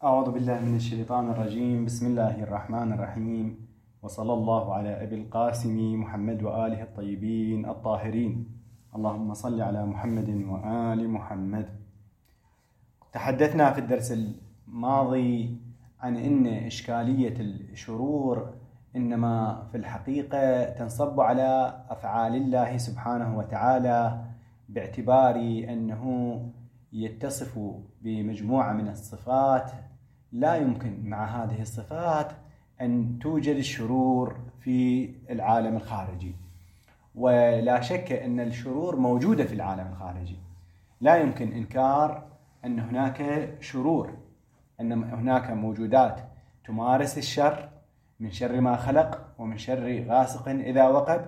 أعوذ بالله من الشيطان الرجيم. بسم الله الرحمن الرحيم، وصلى الله على أبي القاسم محمد وآله الطيبين الطاهرين. اللهم صل على محمد وآل محمد. تحدثنا في الدرس الماضي عن أن إشكالية الشرور إنما في الحقيقة تنصب على أفعال الله سبحانه وتعالى، باعتبار أنه يتصف بمجموعة من الصفات لا يمكن مع هذه الصفات أن توجد الشرور في العالم الخارجي. ولا شك أن الشرور موجودة في العالم الخارجي، لا يمكن إنكار أن هناك شرور، أن هناك موجودات تمارس الشر، من شر ما خلق ومن شر غاسق إذا وقب.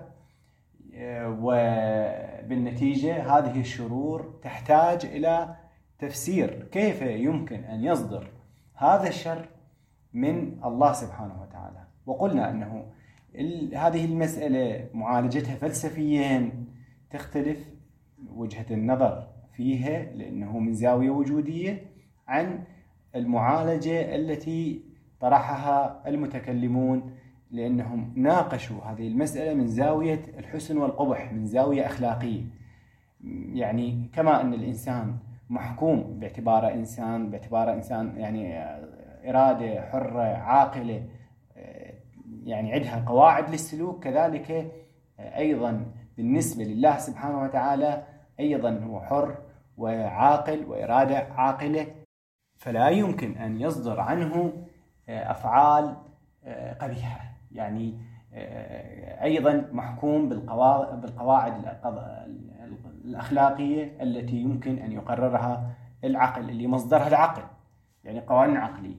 وبالنتيجة هذه الشرور تحتاج إلى تفسير، كيف يمكن أن يصدر هذا الشر من الله سبحانه وتعالى. وقلنا أنه هذه المسألة معالجتها فلسفيا تختلف وجهة النظر فيها، لأنه من زاوية وجودية، عن المعالجة التي طرحها المتكلمون، لأنهم ناقشوا هذه المسألة من زاوية الحسن والقبح، من زاوية أخلاقية. يعني كما أن الإنسان محكوم باعتباره إنسان يعني إرادة حرة عاقلة، يعني عندها قواعد للسلوك، كذلك أيضا بالنسبة لله سبحانه وتعالى أيضا هو حر وعاقل وإرادة عاقلة، فلا يمكن أن يصدر عنه أفعال قبيحة. يعني أيضا محكوم بالقواعد الأخلاقية التي يمكن أن يقررها العقل، اللي مصدرها العقل، يعني قوانين عقلية.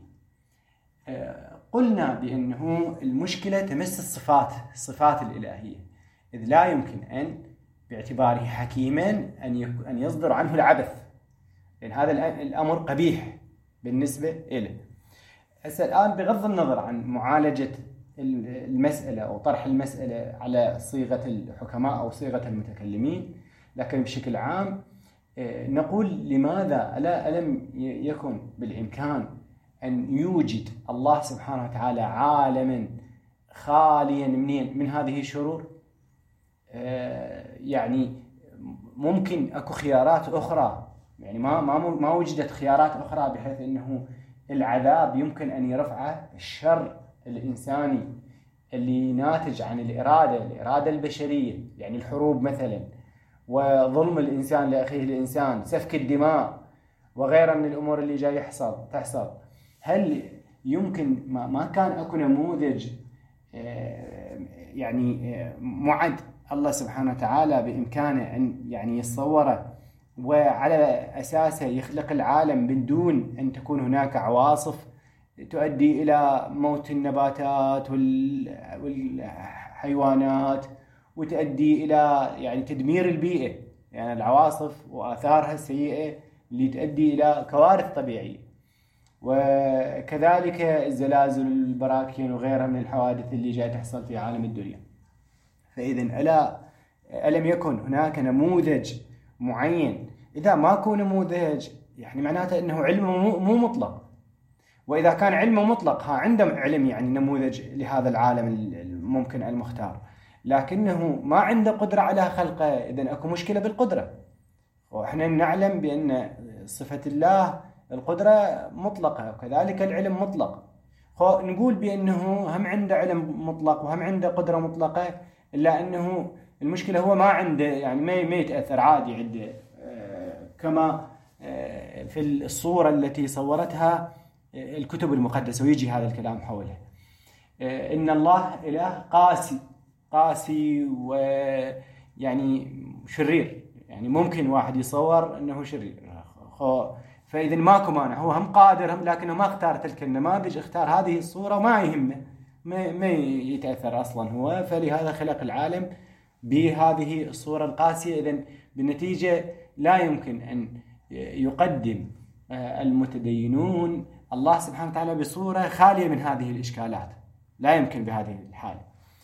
قلنا بأنه المشكلة تمس الصفات الإلهية، إذ لا يمكن أن باعتباره حكيما أن يصدر عنه العبث، لأن هذا الأمر قبيح بالنسبة إليه. الآن بغض النظر عن معالجة المسألة أو طرح المسألة على صيغة الحكماء أو صيغة المتكلمين، لكن بشكل عام نقول لماذا ألم يكن بالإمكان أن يوجد الله سبحانه وتعالى عالما خاليا من هذه الشرور؟ يعني ممكن أكو خيارات أخرى، يعني ما وجدت خيارات أخرى بحيث أنه العذاب يمكن أن يرفعه الشر الإنساني اللي ناتج عن الإرادة البشرية، يعني الحروب مثلا، وظلم الإنسان لأخيه الإنسان، سفك الدماء وغيرها من الأمور اللي جاي تحصل. هل يمكن ما كان أكو نموذج يعني معد الله سبحانه وتعالى بإمكانه أن يعني يتصوره وعلى أساسه يخلق العالم من دون أن تكون هناك عواصف تؤدي إلى موت النباتات والحيوانات، وتؤدي إلى يعني تدمير البيئة، يعني العواصف وآثارها السيئة اللي تؤدي إلى كوارث طبيعية، وكذلك الزلازل والبراكين وغيرها من الحوادث اللي جاي تحصل في عالم الدنيا. فإذن ألم يكن هناك نموذج معين؟ إذا ما كان نموذج يعني معناته أنه علمه مو مطلق، وإذا كان علمه مطلق عنده علم يعني نموذج لهذا العالم الممكن المختار، لكنه ما عنده قدرة على خلقه، إذن أكو مشكلة بالقدرة. وإحنا نعلم بأن صفة الله القدرة مطلقة، وكذلك العلم مطلق. نقول بأنه هم عنده علم مطلق وهم عنده قدرة مطلقة، إلا أنه المشكلة هو ما عنده، يعني ما يتأثر عادي عنده، كما في الصورة التي صورتها الكتب المقدسة، ويجي هذا الكلام حولها. إن الله إله قاسي ويعني شرير، يعني ممكن واحد يصور أنه شرير، فإذا ماكو مانع، هو هم قادر لكنه ما اختار تلك النماذج، اختار هذه الصورة، ما يهمه، ما يتأثر أصلا هو، فلهذا خلق العالم بهذه الصورة القاسية. إذن بالنتيجة لا يمكن أن يقدم المتدينون الله سبحانه وتعالى بصورة خالية من هذه الإشكالات، لا يمكن بهذه الحالة.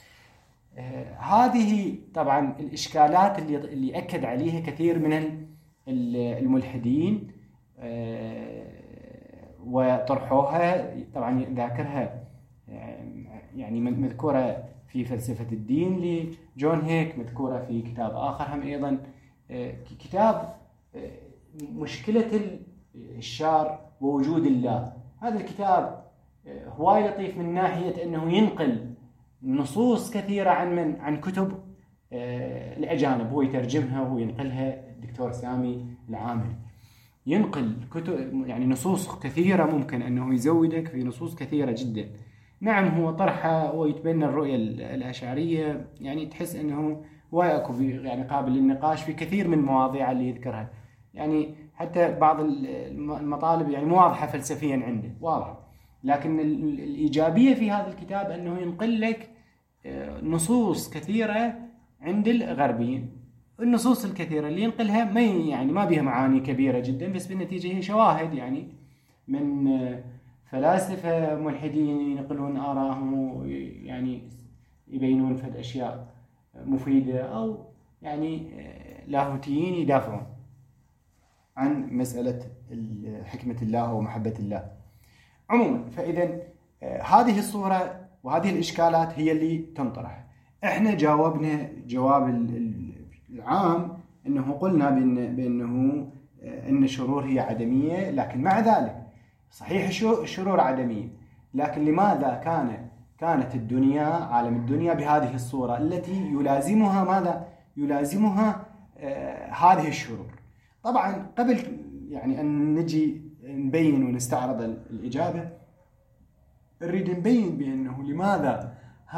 هذه طبعا الإشكالات اللي أكد عليها كثير من الملحدين، وطرحوها. طبعا ذاكرها يعني مذكورة في فلسفة الدين لجون هيك، مذكورة في كتاب آخر هم أيضا، كتاب مشكلة الشار ووجود الله. هذا الكتاب هواي لطيف من ناحية أنه ينقل نصوص كثيرة عن كتب الأجانب، هو يترجمها وينقلها الدكتور سامي العامري، ينقل كتب يعني نصوص كثيرة، ممكن أنه يزودك في نصوص كثيرة جدا. نعم هو طرحها ويتبنى الرؤية الأشعرية، يعني تحس أنه هواي أكو يعني قابل للنقاش في كثير من المواضيع اللي يذكرها، يعني حتى بعض المطالب يعني مو واضحة فلسفيا عنده واضح، لكن الإيجابية في هذا الكتاب أنه ينقل لك نصوص كثيرة عند الغربيين. النصوص الكثيرة اللي ينقلها ما بيها معاني كبيرة جدا، بس بالنتيجة هي شواهد يعني من فلاسفة ملحدين ينقلون آراءهم، يعني يبينون فد أشياء مفيدة، أو يعني لاهوتيين يدافعون عن مسألة حكمة الله ومحبة الله. عموما فإذا هذه الصورة وهذه الإشكالات هي اللي تنطرح. احنا جاوبنا جواب العام انه قلنا بانه ان الشرور هي عدمية، لكن مع ذلك صحيح الشرور عدمية، لكن لماذا كانت الدنيا عالم الدنيا بهذه الصورة التي يلازمها ماذا؟ يلازمها هذه الشرور. طبعا قبل يعني ان نجي نبين ونستعرض الإجابة، نريد نبين بأنه لماذا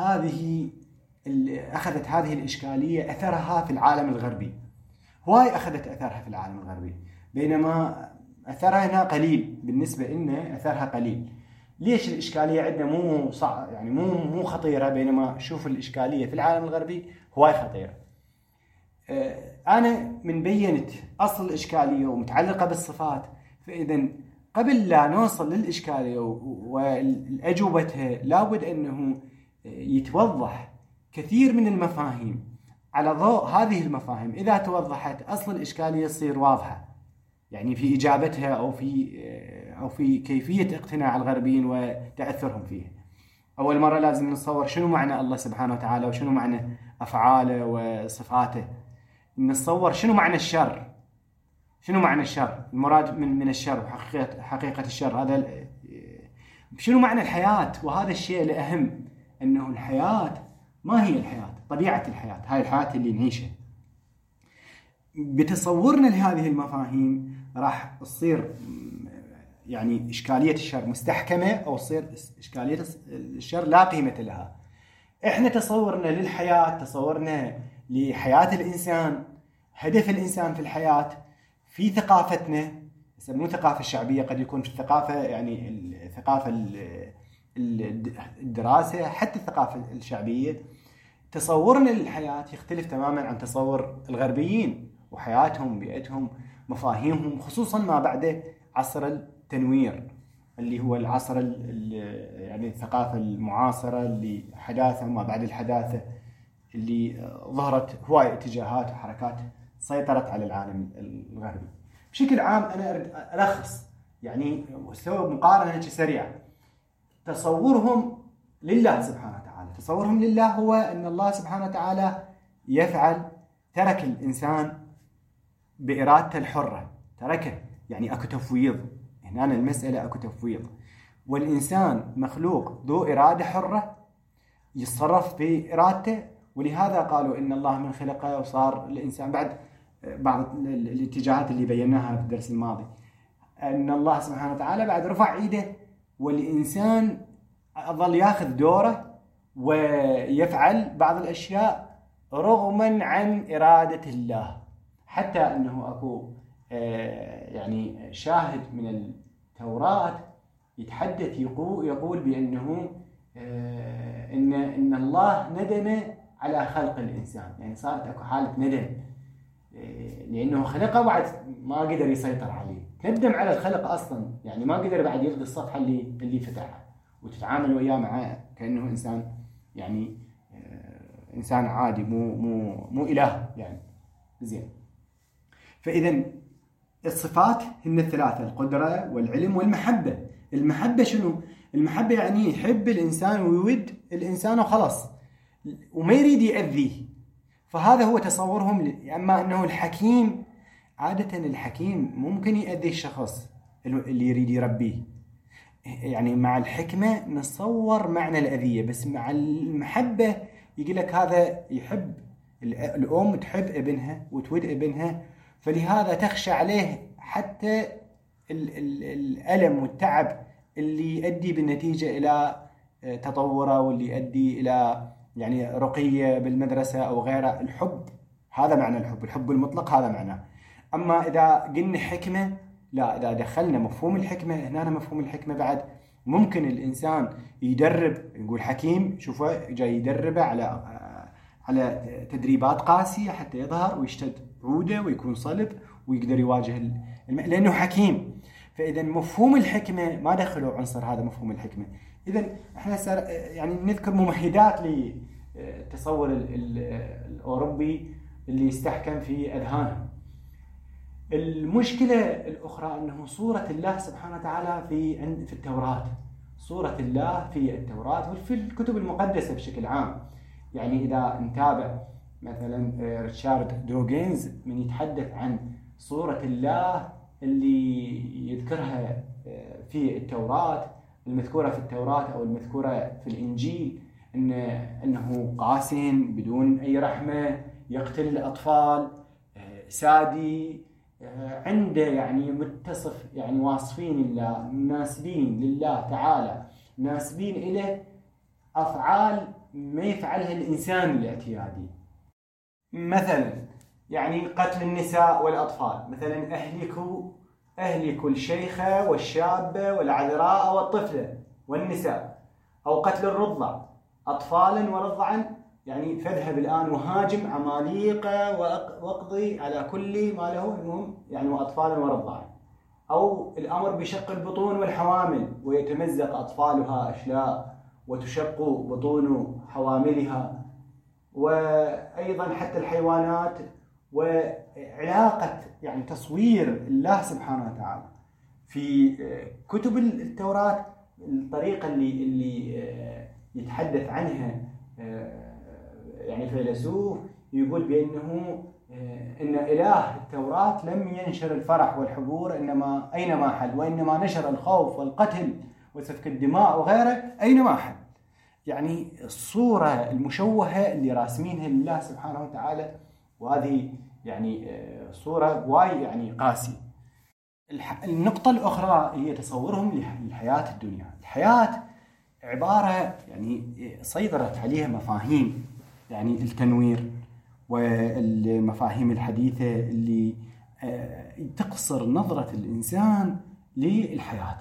أخذت هذه الإشكالية أثرها في العالم الغربي. هواي أخذت أثرها في العالم الغربي، بينما أثرها هنا قليل، بالنسبة لنا أثرها قليل. ليش الإشكالية عندنا مو صعب يعني مو خطيرة، بينما شوف الإشكالية في العالم الغربي هواي خطيرة. أنا من بينت أصل الإشكالية ومتعلقة بالصفات، فإذا قبل لا نوصل للإشكالية والأجوبتها لابد أنه يتوضح كثير من المفاهيم. على ضوء هذه المفاهيم إذا توضحت أصل الإشكالية يصير واضحة، يعني في إجابتها أو في كيفية اقتناع الغربيين وتأثرهم فيه. أول مرة لازم نتصور شنو معنى الله سبحانه وتعالى، وشنو معنى أفعاله وصفاته. نتصور شنو معنى الشر، شنو معنى الشر، المراد من الشر وحقيقة الشر، هذا شنو معنى الحياة. وهذا الشيء الأهم، أنه الحياة ما هي الحياة، طبيعة الحياة، هاي الحياة اللي نعيشها. بتصورنا لهذه المفاهيم راح تصير يعني إشكالية الشر مستحكمة، أو تصير إشكالية الشر لا قيمة لها. إحنا تصورنا للحياة، تصورنا لحياة الإنسان، هدف الإنسان في الحياة في ثقافتنا، مو ثقافة الشعبية، قد يكون في الثقافة يعني الثقافة الدراسة، حتى الثقافة الشعبية. تصورنا للحياة يختلف تماما عن تصور الغربيين، وحياتهم، بيئتهم، مفاهيمهم، خصوصا ما بعد عصر التنوير اللي هو العصر يعني الثقافة المعاصرة اللي حداثة وما بعد الحداثة، اللي ظهرت هواي اتجاهات وحركات سيطرت على العالم الغربي. بشكل عام أنا أريد ألخص يعني واستوى مقارنة سريعة. تصورهم لله سبحانه وتعالى، تصورهم لله هو أن الله سبحانه وتعالى ترك الإنسان بإرادته الحرة، تركه يعني أكو تفويض. هنا المسألة أكو تفويض، والإنسان مخلوق ذو إرادة حرة يتصرف بإرادته. ولهذا قالوا إن الله من خلقه وصار الإنسان، بعد بعض الاتجاهات اللي بيناها في الدرس الماضي، أن الله سبحانه وتعالى بعد رفع إيده والإنسان ظل ياخذ دوره ويفعل بعض الأشياء رغما عن إرادة الله. حتى أنه أكو يعني شاهد من التوراة يتحدث يقول بأنه إن الله ندم على خلق الإنسان، يعني صارت أكو حالة ندم لأنه خلقه بعد ما قدر يسيطر عليه، ندم على الخلق أصلا، يعني ما قدر بعد يلغي الصفحة اللي فتحها وتتعامل وياه معه كأنه إنسان، يعني إنسان عادي، مو إله يعني. زين، فإذا الصفات هن الثلاثة: القدرة والعلم والمحبة. المحبة شنو؟ المحبة يعني يحب الإنسان ويود الإنسان وخلاص، وما يريد يأذيه. فهذا هو تصورهم. أما أنه الحكيم، عادة الحكيم ممكن يأذي الشخص اللي يريد يربيه، يعني مع الحكمة نتصور معنى الأذية، بس مع المحبة يقول لك هذا يحب. الأم تحب ابنها وتود ابنها، فلهذا تخشى عليه حتى الألم والتعب اللي يؤدي بالنتيجة إلى تطوره، واللي يؤدي إلى يعني رقية بالمدرسة أو غيره. الحب هذا معنى الحب المطلق هذا معناه. أما إذا قلنا حكمة، لا، إذا دخلنا مفهوم الحكمة هنا، مفهوم الحكمة بعد ممكن الإنسان يدرب. نقول حكيم، شوفه جاي يدربه على تدريبات قاسية حتى يظهر ويشتد عودة ويكون صلب ويقدر يواجه لأنه حكيم. فإذا مفهوم الحكمة ما دخلوا عنصر هذا مفهوم الحكمة. إذا احنا يعني نذكر ممهدات لتصور الأوروبي اللي يستحكم في أذهانهم. المشكلة الأخرى أنه صورة الله سبحانه وتعالى في التوراة، صورة الله في التوراة وفي الكتب المقدسة بشكل عام. يعني إذا نتابع مثلا ريتشارد دوغينز من يتحدث عن صورة الله اللي يذكرها في التوراة، المذكورة في التوراة أو المذكورة في الإنجيل، أنه قاسٍ بدون أي رحمة، يقتل الأطفال، سادي، عنده يعني متصف يعني واصفين الله، مناسبين لله تعالى، مناسبين إليه أفعال ما يفعلها الإنسان الاعتيادي. مثلا يعني قتل النساء والأطفال، مثلا أهلكوا الشيخة والشابة والعذراء والطفلة والنساء، أو قتل الرضع أطفالا ورضعا، يعني فاذهب الآن وهاجم عماليق واقضي على كل ما له، المهم يعني وأطفالا ورضعا. أو الأمر بشق البطون والحوامل، ويتمزق أطفالها أشلاء وتشق بطون حواملها. وأيضا حتى الحيوانات، وعلاقة يعني تصوير الله سبحانه وتعالى في كتب التوراة. الطريقة اللي يتحدث عنها يعني فيلسوف يقول بأنه إن إله التوراة لم ينشر الفرح والحبور إنما أينما حل، وإنما نشر الخوف والقتل وسفك الدماء وغيره أينما حل. يعني الصورة المشوهة اللي راسمينها لله سبحانه وتعالى، وهذه يعني صورة واي يعني قاسية. النقطة الأخرى هي تصورهم للحياة الدنيا. الحياة عبارة يعني سيطرت عليها مفاهيم يعني التنوير والمفاهيم الحديثة اللي تقصر نظرة الإنسان للحياة،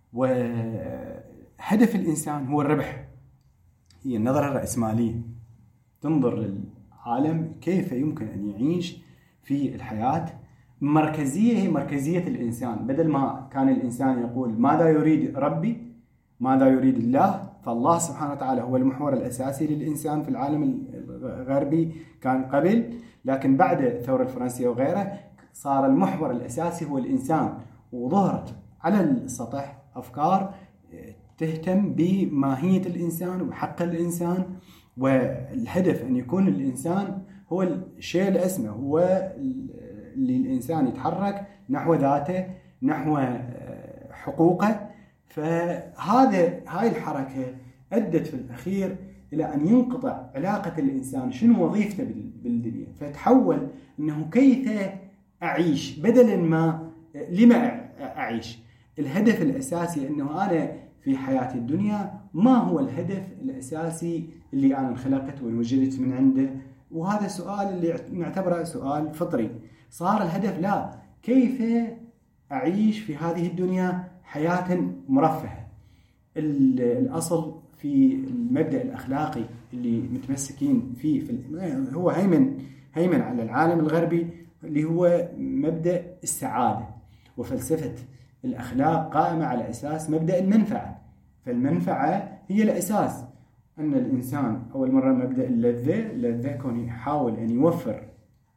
وهدف الإنسان هو الربح. هي النظرة الرأسمالية، تنظر للعالم كيف يمكن أن يعيش في الحياة. مركزية هي مركزية الإنسان، بدل ما كان الإنسان يقول ماذا يريد ربي، ماذا يريد الله، فالله سبحانه وتعالى هو المحور الأساسي للإنسان في العالم الغربي كان قبل، لكن بعد الثورة الفرنسية وغيره صار المحور الأساسي هو الإنسان، وظهرت على السطح أفكار تهتم بماهية الإنسان وحق الإنسان، والهدف أن يكون الإنسان هو الشيء الأسمى، هو اللي الإنسان يتحرك نحو ذاته، نحو حقوقه. هاي الحركة أدت في الأخير إلى أن ينقطع علاقة الإنسان شنو وظيفته بالدنيا، فتحول أنه كيف أعيش بدلا ما لما أعيش. الهدف الأساسي أنه أنا في حياتي الدنيا ما هو الهدف الأساسي اللي أنا انخلقت وانوجدت من عنده، وهذا السؤال اللي نعتبره سؤال فطري. صار الهدف لا، كيف أعيش في هذه الدنيا حياة مرفهة. الأصل في المبدأ الأخلاقي اللي متمسكين فيه هو هيمن على العالم الغربي، اللي هو مبدأ السعادة، وفلسفة الأخلاق قائمة على أساس مبدأ المنفعة. فالمنفعة هي الأساس، أن الإنسان أول مرة مبدأ اللذة كون يحاول أن يوفر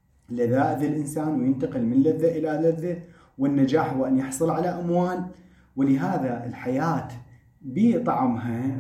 لذائذ الإنسان وينتقل من لذة إلى لذة، والنجاح هو أن يحصل على أموال، ولهذا الحياة بطعمها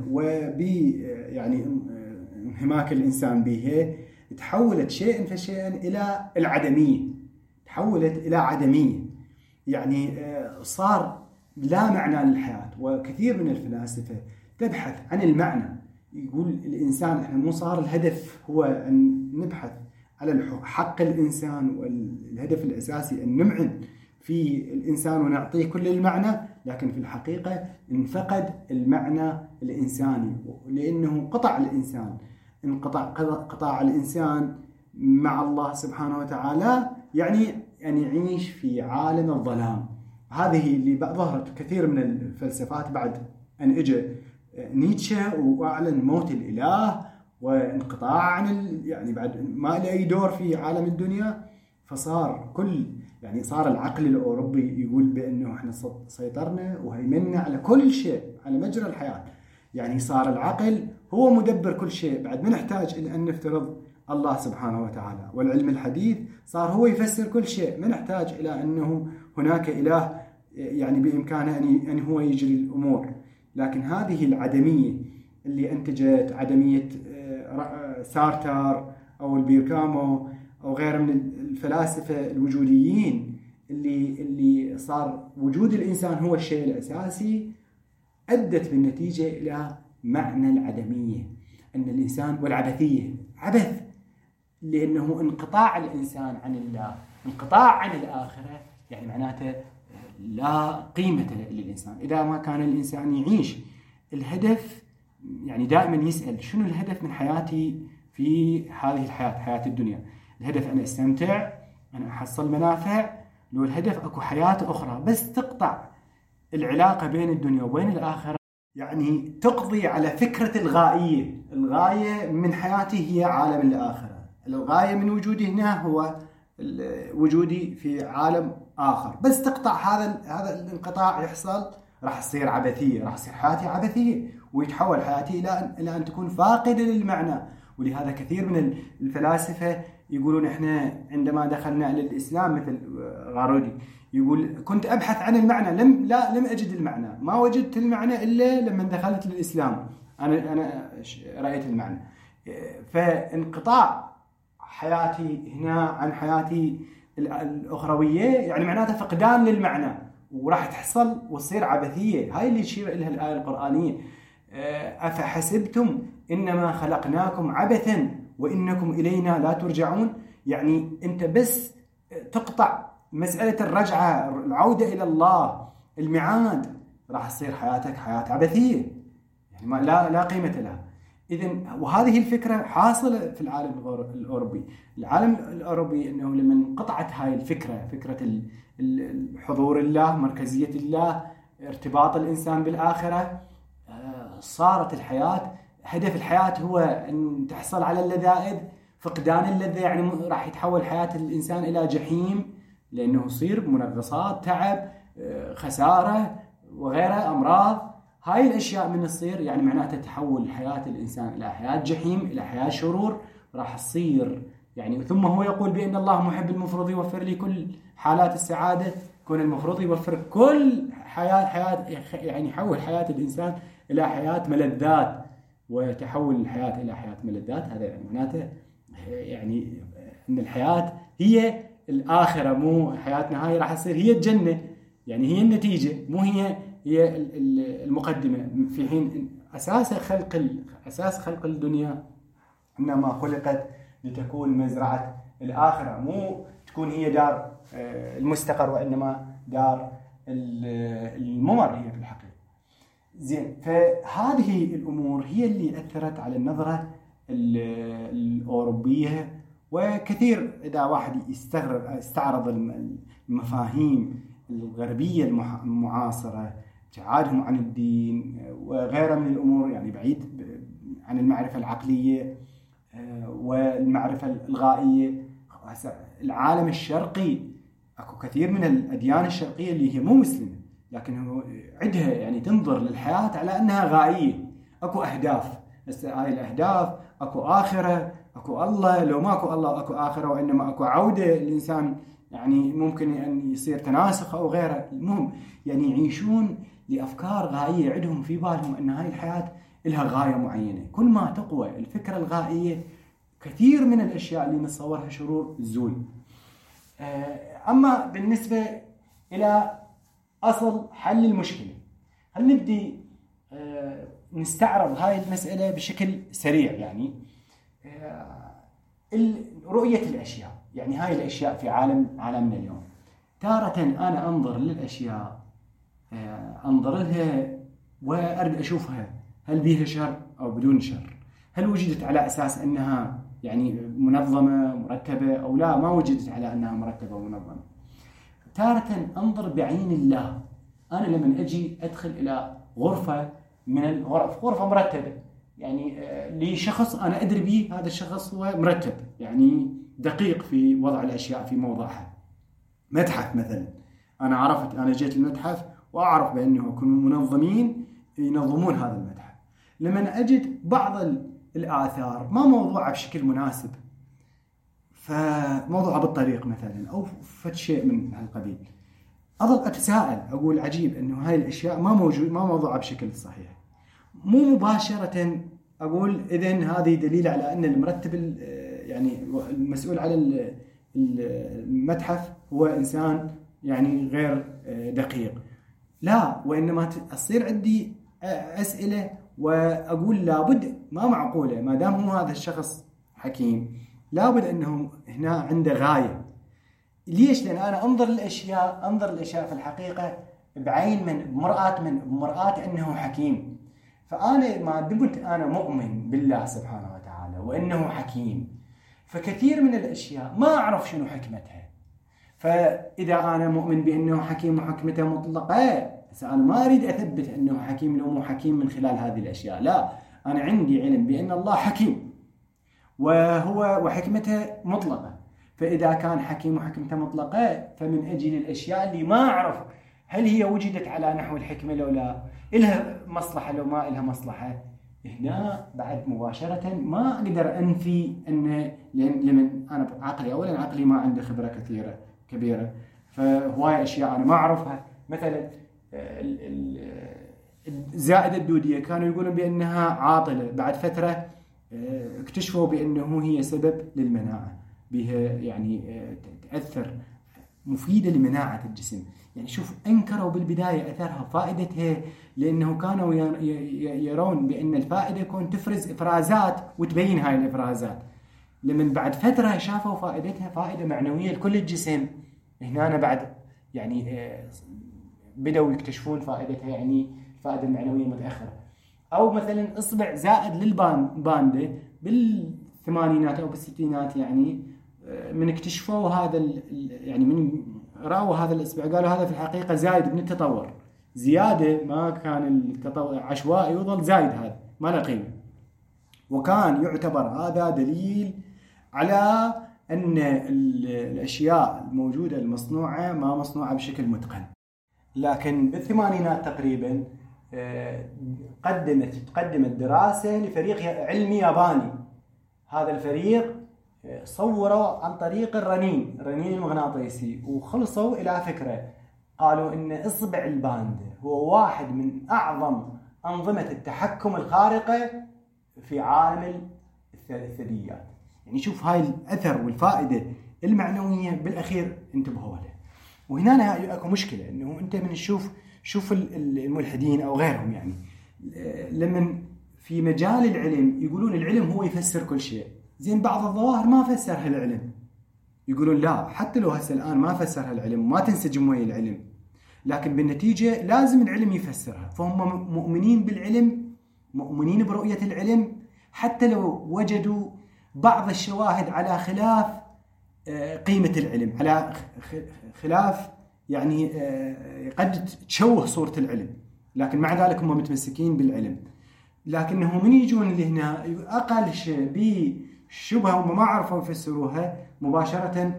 يعني انهماك الإنسان بها تحولت شيئا فشيئا إلى العدمية، تحولت إلى عدمية، يعني صار لا معنى للحياة. وكثير من الفلاسفة تبحث عن المعنى، يقول الإنسان إحنا مو صار الهدف هو أن نبحث على حق الإنسان، والهدف الأساسي أن نمعن في الإنسان ونعطيه كل المعنى، لكن في الحقيقة انفقد المعنى الإنساني، لأنه قطع الإنسان، قطع الإنسان مع الله سبحانه وتعالى، يعني أن يعيش في عالم الظلام. هذه اللي ظهرت كثير من الفلسفات بعد أن اجى نيتشه وأعلن موت الإله وانقطاع عن يعني بعد ما له أي دور في عالم الدنيا. فصار يعني صار العقل الأوروبي يقول بأنه احنا سيطرنا وهيمنا على كل شيء، على مجرى الحياة. يعني صار العقل هو مدبر كل شيء، بعد ما نحتاج إلى أن نفترض الله سبحانه وتعالى. والعلم الحديث صار هو يفسر كل شيء، ما نحتاج إلى أنه هناك إله يعني بإمكانه أن هو يجري الأمور. لكن هذه العدمية اللي أنتجت عدمية سارتر أو البيركامو أو غيره من الفلاسفة الوجوديين، اللي صار وجود الإنسان هو الشيء الأساسي، أدت بالنتيجة إلى معنى العدمية، أن الإنسان والعبثية، عبث، لأنه انقطاع الإنسان عن الله، انقطاع عن الآخرة، يعني معناته لا قيمة للإنسان إذا ما كان الإنسان يعيش. الهدف يعني دائما يسأل شنو الهدف من حياتي في هذه الحياة، حياة الدنيا؟ الهدف أنا أستمتع، أنا أحصل منافع، لو الهدف أكو حياة أخرى بس تقطع العلاقة بين الدنيا وبين الآخرة، يعني تقضي على فكرة الغائية. الغاية من حياتي هي عالم الآخرة، الغاية من وجودي هنا هو وجودي في عالم آخر، بس تقطع هذا الانقطاع يحصل، راح تصير عبثية، راح تصير حياتي عبثية، ويتحول حياتي إلى أن تكون فاقدة للمعنى. ولهذا كثير من الفلاسفة يقولون إحنا عندما دخلنا إلى الإسلام، مثل غارودي يقول كنت أبحث عن المعنى، لم أجد المعنى، ما وجدت المعنى إلا لما دخلت للإسلام أنا رأيت المعنى. فانقطاع حياتي هنا عن حياتي الأخروية يعني معناته فقدان للمعنى، وراح تحصل وتصير عبثية. هاي اللي تشير إليها الآية القرآنية: أفحسبتم إنما خلقناكم عبثا وإنكم إلينا لا ترجعون. يعني أنت بس تقطع مسألة الرجعة، العودة إلى الله، الميعاد، راح تصير حياتك حياة عبثية، يعني ما لا قيمة لها. إذن وهذه الفكرة حاصلة في العالم الأوروبي. العالم الأوروبي أنه لما انقطعت هاي الفكرة، فكرة حضور الله، مركزية الله، ارتباط الإنسان بالآخرة، صارت الحياة، هدف الحياة هو أن تحصل على اللذائذ، فقدان اللذة، يعني راح يتحول حياة الإنسان إلى جحيم، لأنه يصير منغصات، تعب، خسارة وغيرها، أمراض. هاي الأشياء من تصير يعني معناتها تحول حياة الإنسان إلى حياة جحيم، إلى حياة شرور، راح تصير يعني. ثم هو يقول بأن الله محب، المفروض يوفر لي كل حالات السعادة، كون المفروض يوفر كل حياة يعني يحول حياة الإنسان إلى حياة ملذات، وتحول الحياة إلى حياة ملذات. هذا يعني معناته يعني أن الحياة هي الآخرة، مو حياتنا هاي راح تصير هي الجنة، يعني هي النتيجة، مو هي المقدمة. في حين أساس خلق الدنيا إنما خلقت لتكون مزرعة الآخرة، مو تكون هي دار المستقر، وإنما دار الممر هي في الحقيقة. زين، فهذه الأمور هي اللي أثرت على النظرة الأوروبية. وكثير إذا واحد استعرض المفاهيم الغربية المعاصرة، ابتعادهم عن الدين وغيرها من الأمور، يعني بعيد عن المعرفة العقلية والمعرفة الغائية. العالم الشرقي أكو كثير من الأديان الشرقية اللي هي مو مسلمة، لكن عندها يعني تنظر للحياة على أنها غائية، أكو أهداف، بس هاي الأهداف أكو آخرة، أكو الله، لو ما أكو الله أكو آخرة، وإنما أكو عودة الإنسان، يعني ممكن أن يصير تناسخ أو غيره. المهم يعني يعيشون لأفكار غائية، عندهم في بالهم أن هاي الحياة لها غاية معينة. كل ما تقوى الفكرة الغائية كثير من الأشياء اللي نتصورها شرور تزول. أما بالنسبة إلى أصل حل المشكلة، هل نبدي نستعرض هاي المسألة بشكل سريع. يعني رؤية الأشياء، يعني هاي الأشياء في عالمنا اليوم، تارة أنا أنظر للأشياء، أنظر لها وأرد أشوفها هل بيها شر أو بدون شر، هل وجدت على أساس أنها يعني منظمة مرتبة أو لا، ما وجدت على أنها مرتبة ومنظمة. تارة أنظر بعين الله. أنا لما أجي أدخل إلى غرفة من الغرف، غرفة مرتبة، يعني لشخص أنا أدري به هذا الشخص هو مرتب، يعني دقيق في وضع الأشياء في موضعها. متحف مثلا، أنا عرفت، أنا جيت المتحف وأعرف بأنه يكونوا منظمين ينظمون هذا المتحف. لما أجد بعض الآثار ما موضوعة بشكل مناسب، فموضوعة بالطريق مثلا أو فد شيء من هالقبيل، أظل أتساءل، أقول عجيب أنه هاي الأشياء ما موضوعة بشكل صحيح. مو مباشرة أقول إذن هذه دليل على أن المرتب يعني المسؤول على المتحف هو إنسان يعني غير دقيق، لا، وإنما تصير عندي أسئلة وأقول لابد، ما معقولة ما دام هو هذا الشخص حكيم لابد أنه هنا عنده غاية. ليش؟ لأن أنا أنظر الأشياء في الحقيقة بعين من مرآة أنه حكيم. فأنا ما دمت أنا مؤمن بالله سبحانه وتعالى وأنه حكيم، فكثير من الأشياء ما أعرف شنو حكمتها. فإذا أنا مؤمن بأنه حكيم وحكمته مطلقة، أنا ما أريد أثبت أنه حكيم لو مو حكيم من خلال هذه الأشياء، لا، أنا عندي علم بأن الله حكيم وحكمته مطلقة. فإذا كان حكيم وحكمته مطلقة، فمن أجل الأشياء اللي ما أعرف هل هي وجدت على نحو الحكمة لو لا، إلها مصلحة لو ما إلها مصلحة، هنا بعد مباشرة ما أقدر أنفي أن لمن أنا عقلي ما عنده خبرة كبيرة، فهواية أشياء أنا ما أعرفها. مثلا الزائدة الدودية كانوا يقولون بأنها عاطلة، بعد فترة اكتشفوا بأنه هي سبب للمناعة، بها يعني تأثر مفيدة لمناعة الجسم. يعني شوف، أنكروا بالبداية أثرها فائدتها، لأنه كانوا يرون بأن الفائدة يكون تفرز إفرازات وتبين هاي الإفرازات. لمن بعد فترة شافوا فائدتها فائدة معنوية لكل الجسم، هنا أنا بعد يعني بدأوا يكتشفون فائدتها، يعني الفائدة المعنوية متأخرة. أو مثلا إصبع زائد للباندا بالثمانينات أو بالستينات، يعني من اكتشفوا هذا يعني من رأوا هذا الإصبع قالوا هذا في الحقيقة زايد من التطور، زيادة، ما كان التطور عشوائي وظل زايد، هذا ما له قيمة. وكان يعتبر هذا دليل على أن الأشياء الموجودة المصنوعة ما مصنوعة بشكل متقن. لكن بالثمانينات تقريبا قدمت دراسة لفريق علمي ياباني. هذا الفريق صوروا عن طريق الرنين المغناطيسي، وخلصوا إلى فكرة، قالوا إن إصبع الباندا هو واحد من أعظم أنظمة التحكم الخارقة في عالم الثدييات. يعني شوف هاي الأثر والفائدة المعنوية بالأخير انتبهوا له. وهنا أكو مشكلة، إنه أنت من شوف الملحدين أو غيرهم، يعني لمن في مجال العلم يقولون العلم هو يفسر كل شيء، زين بعض الظواهر ما فسرها العلم، يقولون لا، حتى لو هسه الآن ما فسرها العلم وما تنسجم ويا العلم، لكن بالنتيجة لازم العلم يفسرها. فهم مؤمنين بالعلم، مؤمنين برؤية العلم، حتى لو وجدوا بعض الشواهد على خلاف قيمة العلم، على خلاف يعني قد تشوه صورة العلم، لكن مع ذلك هم متمسكين بالعلم. لكنهم من يجون اللي هنا أقل شيء بشبهة هم ما عرفوا يفسروها مباشرة،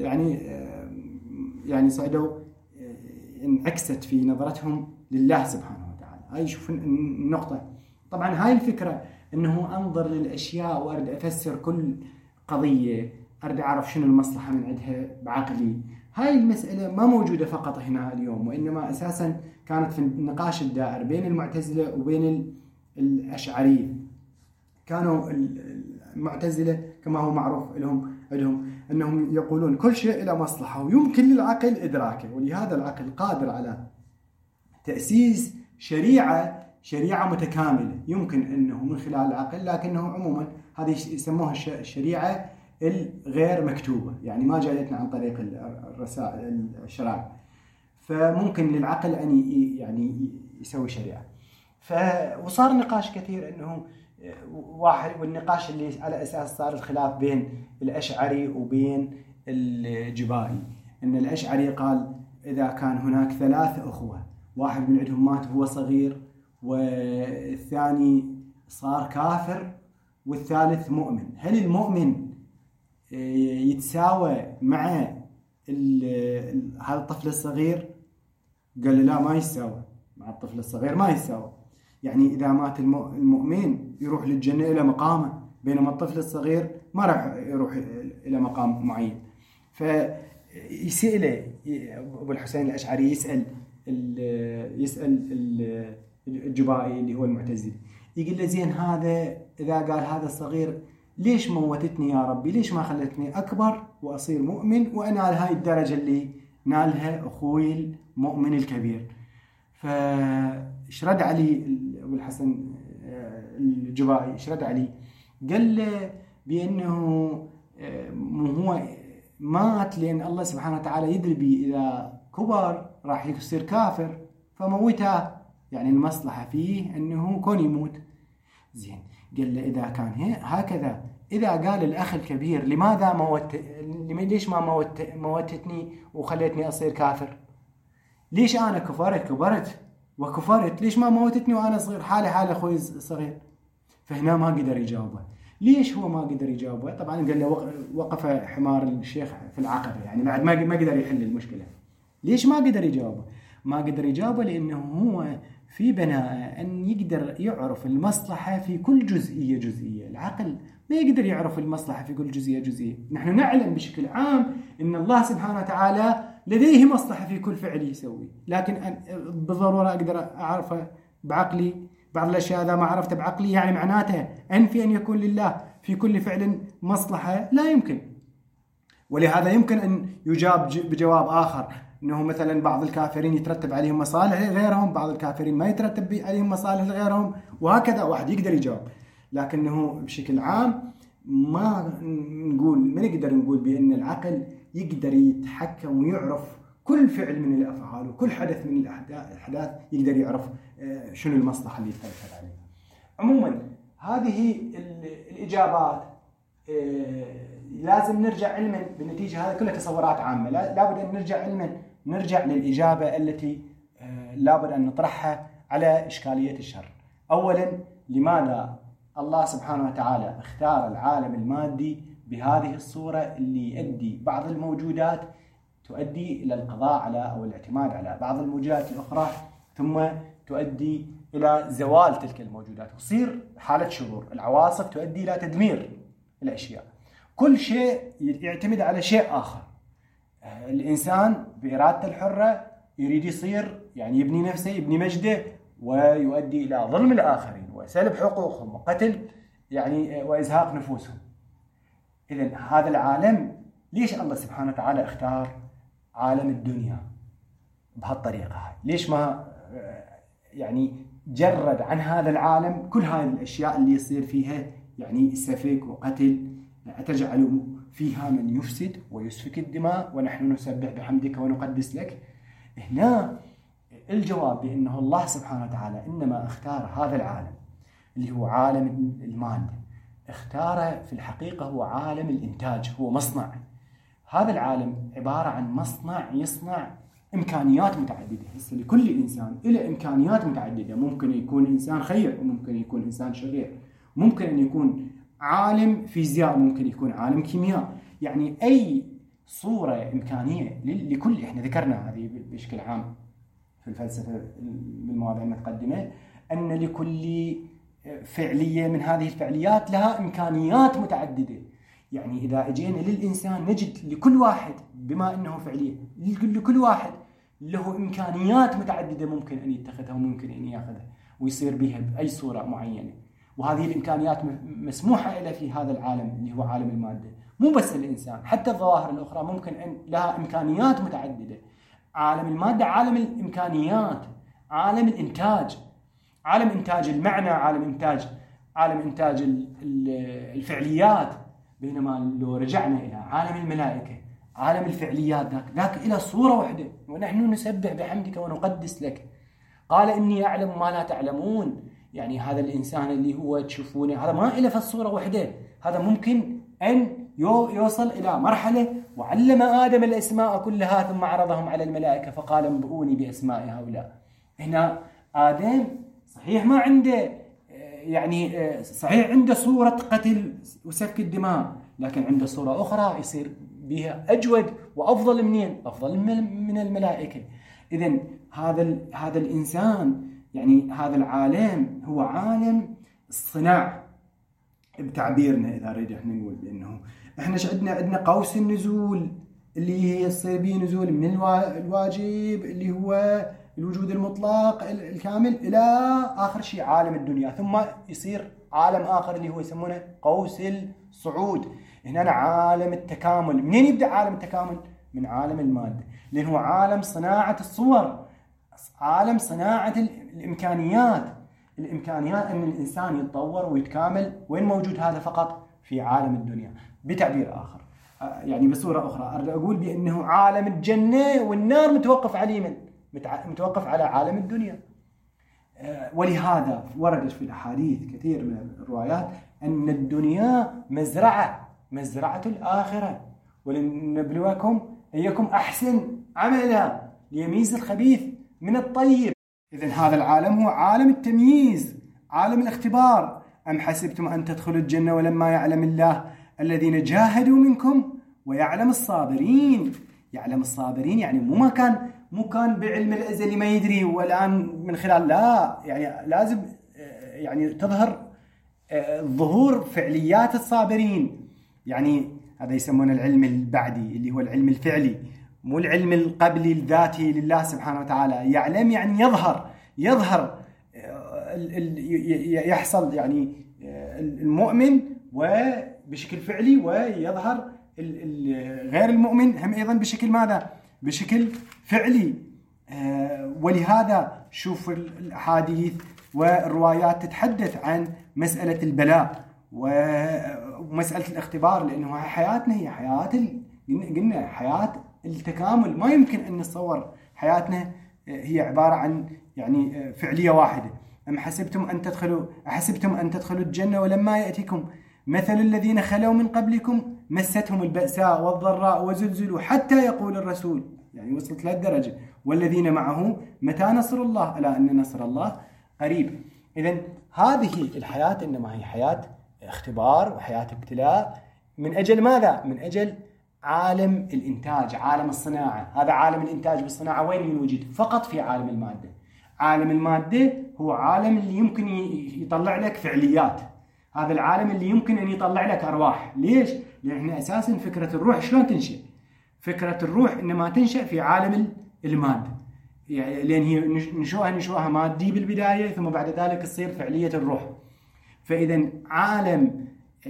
يعني صعدوا انعكست في نظرتهم لله سبحانه وتعالى. هاي شوف النقطة. طبعا هاي الفكرة أنه أنظر للأشياء وأرد أفسر كل قضية، أرد أعرف شنو المصلحة من عندها بعقلي، هاي المسألة ما موجودة فقط هنا اليوم، وإنما أساسا كانت في النقاش الدائر بين المعتزلة وبين الأشعرية. كانوا المعتزلة كما هو معروف لهم أنهم يقولون كل شيء إلى مصلحة ويمكن للعقل إدراكه، ولهذا العقل قادر على تأسيس شريعة متكاملة يمكن أنه من خلال العقل، لكنه عموما هذه يسموها الشريعة الغير مكتوبة، يعني ما جاءتنا عن طريق الرسائل الشرائع، فممكن للعقل أن يعني يسوي شريعة. وصار نقاش كثير أنه واحد، والنقاش اللي على أساس صار الخلاف بين الأشعري وبين الجبائي، أن الأشعري قال إذا كان هناك 3 أخوة، واحد من عندهم مات وهو صغير، والثاني صار كافر، والثالث مؤمن، هل المؤمن يتساوى مع هذا الطفل الصغير؟ قال لا، ما يتساوى مع الطفل الصغير، ما يتساوى. يعني إذا مات المؤمن يروح للجنة إلى مقامه، بينما الطفل الصغير ما راح يروح إلى مقام معين. فيسأله أبو الحسين الأشعري يسأل الجبائي اللي هو المعتزلي، يقول له زين هذا إذا قال هذا الصغير ليش موتتني يا ربي؟ ليش ما خلتني أكبر وأصير مؤمن وأنال هاي الدرجة اللي نالها أخوي المؤمن الكبير؟ فايش رد علي أبو الحسن الجبائي؟ ايش رد علي؟ قال له بأنه هو مات لأن الله سبحانه وتعالى يدري بي إذا كبر راح يصير كافر فموته، يعني المصلحة فيه أنه كون يموت. زين، قال له إذا كان هكذا، إذا قال الأخ الكبير لماذا ليش ما موتتني وخليتني أصير كافر؟ ليش أنا كبرت وكفرت، ليش ما موتتني وأنا صغير حال أخوي صغير؟ فهنا ما قدر يجاوبه. ليش هو ما قدر يجاوبه؟ طبعا قال له وقف حمار الشيخ في العقبة، يعني بعد ما قدر يحل المشكلة. ليش ما قدر يجاوبه؟ ما قدر يجاوبه لأنه هو في بناء أن يقدر يعرف المصلحة في كل جزئية. العقل ما يقدر يعرف المصلحة في كل جزئية. نحن نعلم بشكل عام أن الله سبحانه وتعالى لديه مصلحة في كل فعل يسوي، لكن بالضرورة أقدر أعرفه بعقلي. بعض الأشياء إذا ما عرفت بعقلي يعني معناته أنفي أن يكون لله في كل فعل مصلحة، لا يمكن. ولهذا يمكن أن يجاب بجواب آخر، أنه مثلا بعض الكافرين يترتب عليهم مصالح غيرهم، بعض الكافرين ما يترتب عليهم مصالح غيرهم، وهكذا واحد يقدر يجاوب. لكنه بشكل عام ما نقدر نقول بأن العقل يقدر يتحكم ويعرف كل فعل من الأفعال وكل حدث من الأحداث، يقدر يعرف شنو المصلحة اللي يترتب عليها. عموما هذه الإجابات لازم نرجع علما بالنتيجة، هذا كلها تصورات عامة، لابد أن نرجع علما، نرجع للإجابة التي لابد أن نطرحها على إشكالية الشر. أولا، لماذا الله سبحانه وتعالى اختار العالم المادي بهذه الصورة اللي يؤدي بعض الموجودات تؤدي إلى القضاء على أو الاعتماد على بعض الموجودات الأخرى، ثم تؤدي إلى زوال تلك الموجودات وتصير حالة شرور. العواصف تؤدي إلى تدمير الأشياء. كل شيء يعتمد على شيء آخر. الإنسان بإرادته الحرة يريد يصير، يعني يبني نفسه، يبني مجده، ويؤدي إلى ظلم الآخرين وسلب حقوقهم وقتل يعني وإزهاق نفوسهم. إذن هذا العالم ليش الله سبحانه وتعالى اختار عالم الدنيا بهالطريقة هاي؟ ليش ما يعني جرد عن هذا العالم كل هذه الأشياء اللي يصير فيها يعني سفك وقتل؟ أتجعل فيها من يفسد ويسفك الدماء ونحن نسبح بحمدك ونقدس لك؟ هنا الجواب بأنه الله سبحانه وتعالى إنما اختار هذا العالم اللي هو عالم المادة، اختاره في الحقيقة هو عالم الإنتاج، هو مصنع. هذا العالم عبارة عن مصنع يصنع إمكانيات متعددة. هسه لكل إنسان له إمكانيات متعددة، ممكن يكون إنسان خير وممكن يكون إنسان شرير، ممكن أن يكون عالم فيزياء، ممكن يكون عالم كيمياء، يعني أي صورة إمكانية لكل. إحنا ذكرنا هذه بشكل عام في الفلسفة بالمواضيع المتقدمة، أن لكل فعلية من هذه الفعليات لها إمكانيات متعددة. يعني إذا أجينا للإنسان نجد لكل واحد، بما أنه فعلية، لكل واحد له إمكانيات متعددة ممكن أن يتخذها وممكن أن يأخذها ويصير بها بأي صورة معينة. وهذه الإمكانيات مسموحة له في هذا العالم اللي هو عالم المادة. مو بس الإنسان، حتى الظواهر الأخرى ممكن أن لها إمكانيات متعددة. عالم المادة عالم الإمكانيات، عالم الإنتاج، عالم إنتاج المعنى، عالم إنتاج الفعليات. بينما لو رجعنا إلى عالم الملائكة، عالم الفعليات ذاك إلى صورة واحدة، ونحن نسبح بحمدك ونقدس لك. قال إني أعلم ما لا تعلمون. يعني هذا الإنسان اللي هو تشوفونه هذا ما إله في الصورة واحدة، هذا ممكن أن يوصل إلى مرحلة وعلم آدم الأسماء كلها ثم عرضهم على الملائكة فقال انبئوني بأسماء هؤلاء. هنا آدم صحيح ما عنده يعني صحيح عنده صورة قتل وسفك الدماء، لكن عنده صورة أخرى يصير بها أجود وأفضل أفضل من الملائكة. إذن هذا الإنسان يعني هذا العالم هو عالم الصناعة بتعبيرنا. إذا ريد إحنا نقول بأنه إحنا عندنا قوس النزول اللي يصير به نزول من الواجب اللي هو الوجود المطلق الكامل إلى آخر شيء عالم الدنيا، ثم يصير عالم آخر اللي هو يسمونه قوس الصعود. هنا عالم التكامل. منين يبدأ عالم التكامل؟ من عالم المادة، لأن هو عالم صناعة الصور، عالم صناعة الإمكانيات أن الإنسان يتطور ويتكامل. وين موجود هذا؟ فقط في عالم الدنيا. بتعبير آخر يعني بصورة أخرى أريد أقول بأنه عالم الجنة والنار متوقف على عالم الدنيا. ولهذا وردت في الأحاديث كثير من الروايات أن الدنيا مزرعة الآخرة، ولنبلوكم أيكم أحسن عملا ليميز الخبيث من الطيب. إذن هذا العالم هو عالم التمييز، عالم الاختبار. أم حسبتم أن تدخلوا الجنة ولما يعلم الله الذين جاهدوا منكم ويعلم الصابرين. يعلم الصابرين يعني مو كان بعلم الأزلي ما يدري والآن من خلال لا، يعني لازم يعني تظهر ظهور فعليات الصابرين. يعني هذا يسمونه العلم البعدي اللي هو العلم الفعلي، مو العلم القبلي الذاتي لله سبحانه وتعالى. يعلم يعني يظهر يحصل يعني المؤمن وبشكل فعلي، ويظهر غير المؤمن هم أيضا بشكل ماذا؟ بشكل فعلي. ولهذا شوف الأحاديث والروايات تتحدث عن مسألة البلاء ومسألة الاختبار، لأنه حياتنا هي قلنا حياة التكامل. ما يمكن أن نتصور حياتنا هي عبارة عن يعني فعلية واحدة. أم أحسبتم أن تدخلوا الجنة ولما يأتيكم مثل الذين خلوا من قبلكم مستهم البأساء والضراء وزلزلوا حتى يقول الرسول، يعني وصلت لهالدرجة، والذين معه متى نصر الله ألا أن نصر الله قريب. إذن هذه الحياة إنما هي حياة اختبار وحياة ابتلاء. من أجل ماذا؟ من أجل عالم الإنتاج، عالم الصناعة. هذا عالم الإنتاج والصناعة وين يوجد؟ فقط في عالم المادة. عالم المادة هو عالم اللي يمكن يطلع لك فعليات، هذا العالم اللي يمكن أن يطلع لك أرواح. ليش؟ لأن أساساً فكرة الروح شلون تنشأ؟ فكرة الروح إنما تنشأ في عالم المادة، يعني لأن هي نشوءها مادي بالبداية، ثم بعد ذلك تصير فعلية الروح. فإذا عالم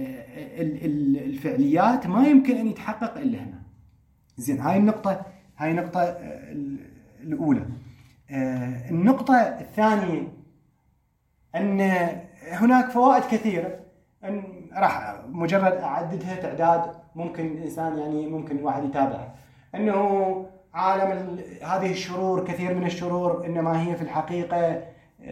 الفعليات ما يمكن أن يتحقق إلا هنا. زين، هاي النقطة الأولى. النقطة الثانية أن هناك فوائد كثيرة، أن راح مجرد أعددها تعداد ممكن الإنسان يعني ممكن الواحد يتابعها. أنه عالم هذه الشرور، كثير من الشرور إنما هي في الحقيقة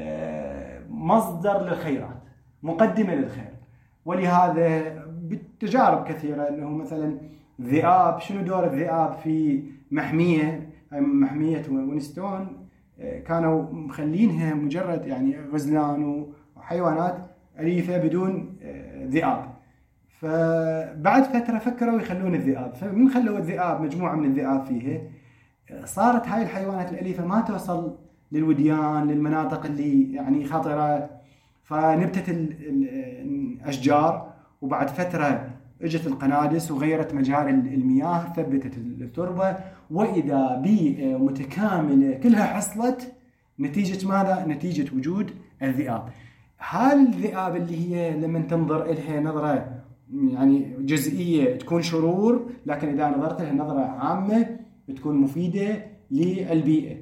مصدر للخيرات، مقدمة للخير. ولهذا بالتجارب كثيرة أنه مثلا الذئاب، شنو دور الذئاب في محمية وينستون؟ كانوا مخلينها مجرد يعني غزلان وحيوانات أليفة بدون ذئاب. فبعد فترة فكروا يخلون الذئاب، فمن خلوا الذئاب مجموعة من الذئاب فيها، صارت هاي الحيوانات الأليفة ما توصل للوديان، للمناطق اللي يعني خطرة، فنبتت الأشجار. وبعد فترة اجت القنادس وغيرت مجاري المياه، ثبتت التربة، وإذا بيئة متكاملة كلها حصلت نتيجة ماذا؟ نتيجة وجود الذئاب. الذئاب اللي هي لما تنظر إلها نظرة يعني جزئية تكون شرور، لكن إذا نظرت لها نظرة عامة تكون مفيدة للبيئة.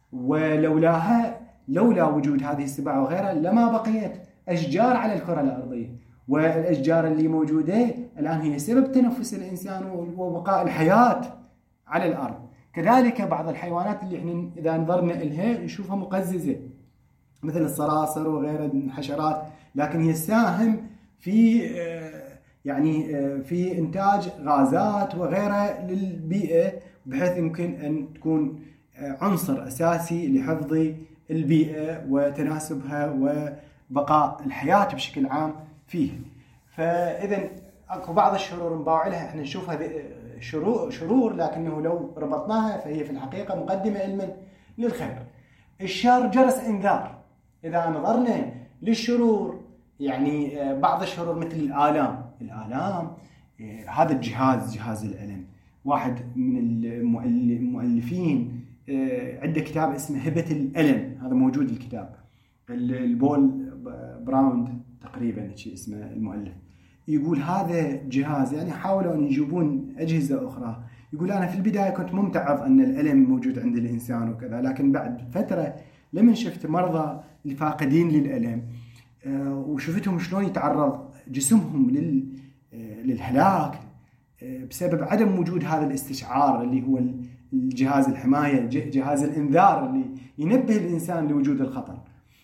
لولا وجود هذه السباع وغيرها لما بقيت أشجار على الكرة الأرضية، والأشجار اللي موجودة الآن هي سبب تنفس الإنسان وبقاء الحياة على الأرض. كذلك بعض الحيوانات اللي احنا إذا نظرنا إلها نشوفها مقززة مثل الصراصر وغيرها من الحشرات، لكن هي تساهم في في إنتاج غازات وغيرها للبيئة، بحيث يمكن أن تكون عنصر أساسي لحفظ البيئة وتناسبها وبقاء الحياة بشكل عام فيه. فإذا أكو بعض الشرور نباوع لها احنا نشوفها شرور، لكنه لو ربطناها فهي في الحقيقة مقدمة علما للخير. الشر جرس إنذار. إذا نظرنا للشرور يعني بعض الشرور مثل الآلام هذا جهاز الألم. واحد من المؤلفين عنده كتاب اسمه هبة الألم، هذا موجود الكتاب، البول براوند تقريبا شيء اسمه المؤلف. يقول هذا جهاز، يعني حاولوا أن يجيبون أجهزة أخرى. يقول أنا في البداية كنت ممتعض أن الألم موجود عند الإنسان وكذا، لكن بعد فترة لما شفت مرضى الفاقدين للألم وشفتهم شلون يتعرض جسمهم للهلاك بسبب عدم وجود هذا الاستشعار اللي هو الجهاز الحماية، جهاز الإنذار اللي ينبه الإنسان لوجود الخطر.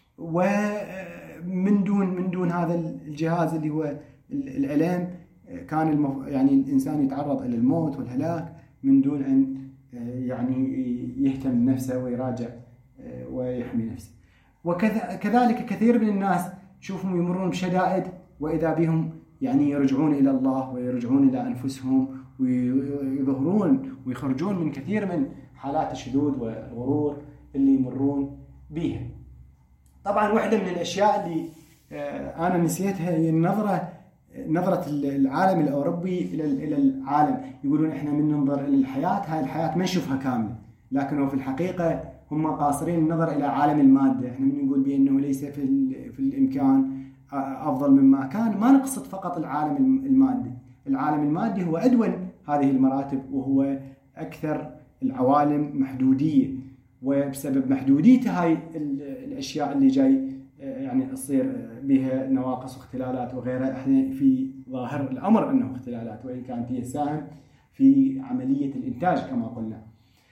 ومن دون هذا الجهاز اللي هو الألم كان يعني الإنسان يتعرض إلى الموت والهلاك من دون أن يعني يهتم بنفسه ويراجع ويحمي نفسه. وكذلك كثير من الناس تشوفهم يمرون بشدائد وإذا بهم يعني يرجعون إلى الله ويرجعون إلى أنفسهم ويظهرون ويخرجون من كثير من حالات الشذوذ والغرور اللي يمرون بيها. طبعا واحدة من الأشياء اللي أنا نسيتها هي نظرة العالم الأوروبي إلى العالم. يقولون إحنا من ننظر إلى الحياة، هاي الحياة ما نشوفها كاملة، لكنه في الحقيقة هم قاصرين النظر إلى عالم المادة. إحنا من نقول بأنه ليس في الإمكان أفضل مما كان، ما نقصد فقط العالم المادي. العالم المادي هو أدون هذه المراتب وهو أكثر العوالم محدودية، وبسبب محدوديته هاي الأشياء اللي جاي يعني تصير بها نواقص واختلالات وغيرها. احنا في ظاهر الأمر أنه اختلالات، وإن كانت هي ساهم في عملية الإنتاج كما قلنا.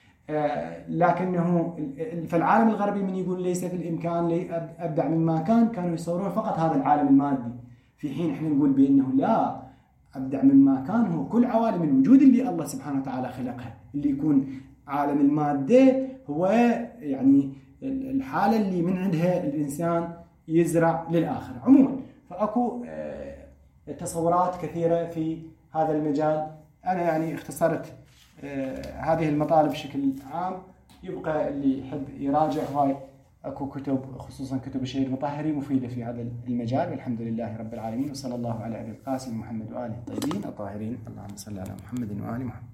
لكنه فالعالم الغربي من يقول ليس في الإمكان أبدع مما كانوا يصورون فقط هذا العالم المادي، في حين احنا نقول بأنه لا، أبدع مما كان هو كل عوالم الوجود اللي الله سبحانه وتعالى خلقها. اللي يكون عالم المادة هو يعني الحالة اللي من عندها الإنسان يزرع للآخر. عموما فأكو تصورات كثيرة في هذا المجال. أنا يعني اختصرت هذه المطالب بشكل عام. يبقى اللي يحب يراجع، هاي أكو كتب خصوصا كتب الشهيد المطهري مفيدة في هذا المجال. والحمد لله رب العالمين، وصلى الله على أبي القاسم محمد وآله الطيبين الطاهرين. اللهم صل على محمد وآل محمد.